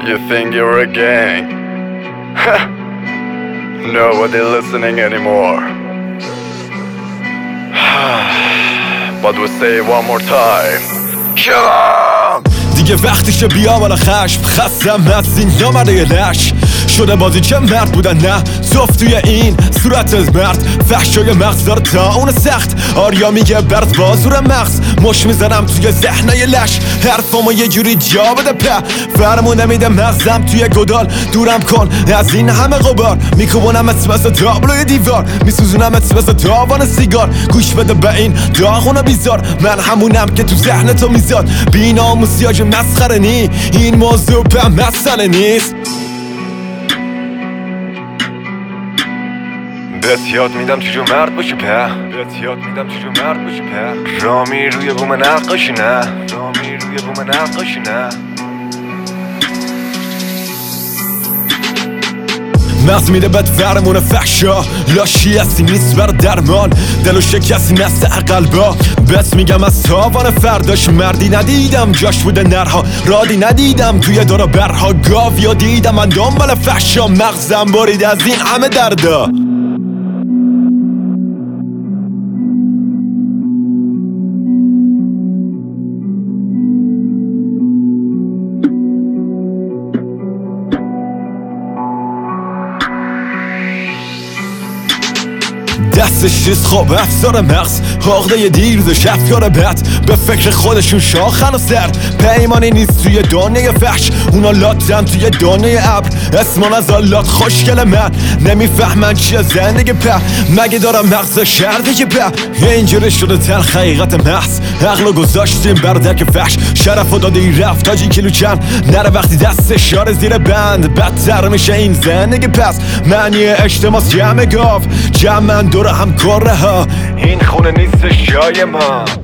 You think you're a gang? Nobody listening anymore. But we say it one more time. Kill 'em! دیگه وقتشه بیا بالا خشم خستم از این نامرده لش شده بازی چه مرد بودن نه صف توی این صورت از مرد فحشای مغز داره تا اون سخت آریا میگه برد بازور مغز مش میزنم توی ذهنای لش حرفامو یه جوری جا بده په فرمون نمیده مغزم توی گدال دورم کن از این همه غبار میکوبونم مثل تابلوی دیوار میسوزونم مثل تاوان سیگار گوش بده به این داغونو بیزار من همونم که تو ذهن تو میزاد بی‌ناموسیاج مسخره نی این موضوع به مسئله نیست بهت یاد میدم چجور مرد باشی په بهت یاد میدم چجور مرد باشی په رامی روی بوم نقاشی نه رامی روی بوم نقاشی نه مغز میده بد فرمونه فحشا لاشی هستی نیست بر درمان دل و شکستی نست قلبا بس میگم از تاوان فرداش مردی ندیدم جاش بوده نرها رادی ندیدم توی دورا برها گاویا دیدم من دنبال فحشا مغزم برید از این همه دردا دستش چیز خوب افزار مغز حقده دیرزش افکار بد به فکر خودشون شاخن و سر پیمانی نیست توی دنیای فحش اونا لاتن توی دنیای ابر اسمان از آلات خوشگل من نمیفهمن چیه زندگی په مگه دارم مغز شردی په اینجوری شده تلخ حقیقت محض عقلو گذاشتیم بردک فحش شرف و دادی رفت تاجی کیلو چند نره وقتی دست شار زیر بند بدتر میشه این زندگی پس معنی اجتماس جمع گاو جمع من دور هم کره ها این خونه نیستش جای ما